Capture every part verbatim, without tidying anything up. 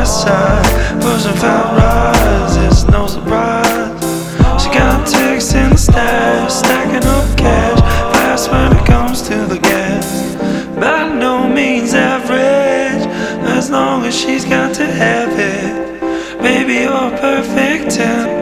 west side, pushing fat rides, it's no surprise. She got ticks in the stash, stacking up cash, fast when it comes to the gas. By no means average, as long as she's got to have it. Baby, you're a perfect ten.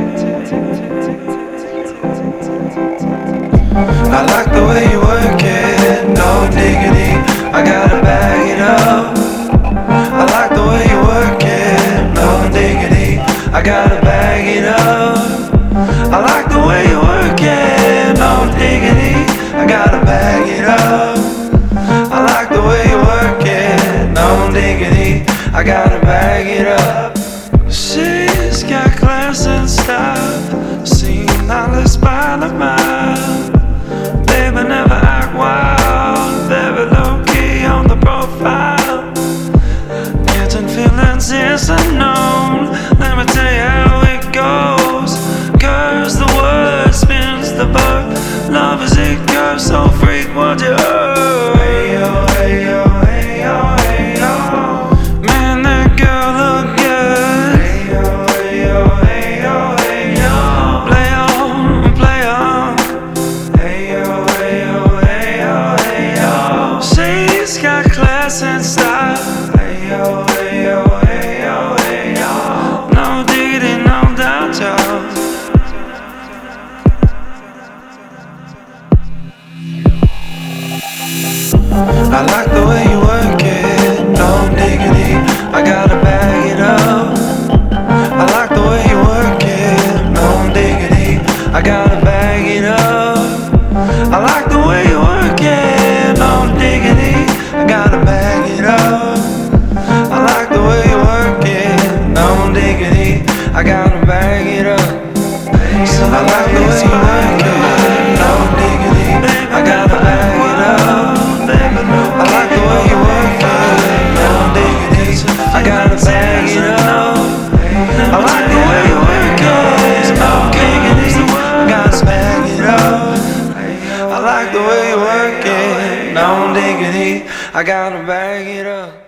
I like the way you work it, no diggity, I gotta bag it up. I like the way you work it, no diggity, I gotta bag it up. I like the way you work it, no diggity, I gotta bag it up. I like the way you work it, no diggity, I gotta bag it up. She's got class and style, seen knowledge by the mile. Baby, never act wild, very low-key on the profile. Catching feelings is unknown, let me tell you how it goes. Curves the word, spins the verb, love is it curves so frequent you heard. Hey yo, hey yo, hey yo, hey yo, man, that girl look good. Hey yo, hey yo, hey yo, hey yo, play on, play on. Hey yo, hey yo, hey yo, hey yo, she's got class and style. Hey yo, hey yo, hey yo, hey yo, no diggity, no doubt, y'all. I like the way you work it, no diggity, I gotta bag it up. I like the way you work it, no diggity, I gotta bag it up. I like the way you work it, no diggity, I gotta bag it up. I like the way you work it, no diggity, I gotta bag it up. I like the way you work it, no diggity, I gotta bag it up. I like the way you work it, no diggity, I gotta bag it up. I like the way you work it, no diggity, I gotta bag it up. I like the way you work it, no diggity, I gotta bag it up.